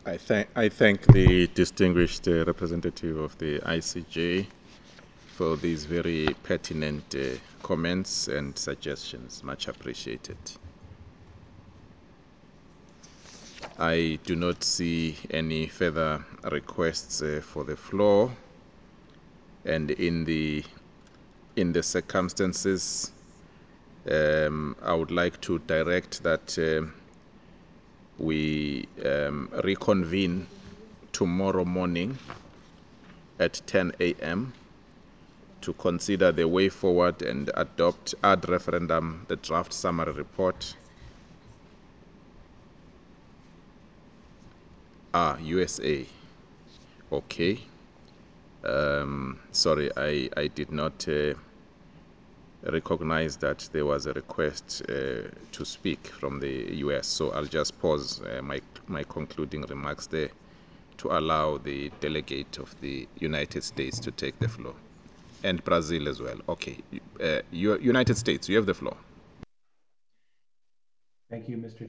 I thank the distinguished representative of the ICJ for these very pertinent comments and suggestions. Much appreciated. I do not see any further requests for the floor, and in the circumstances, I would like to direct that we reconvene tomorrow morning at 10 a.m. to consider the way forward and adopt ad referendum the draft summary report. USA. Okay. Sorry, I did not recognize that there was a request to speak from the US, so I'll just pause my concluding remarks there to allow the delegate of the United States to take the floor. And Brazil as well. Okay. United States, you have the floor. Thank you, Mr.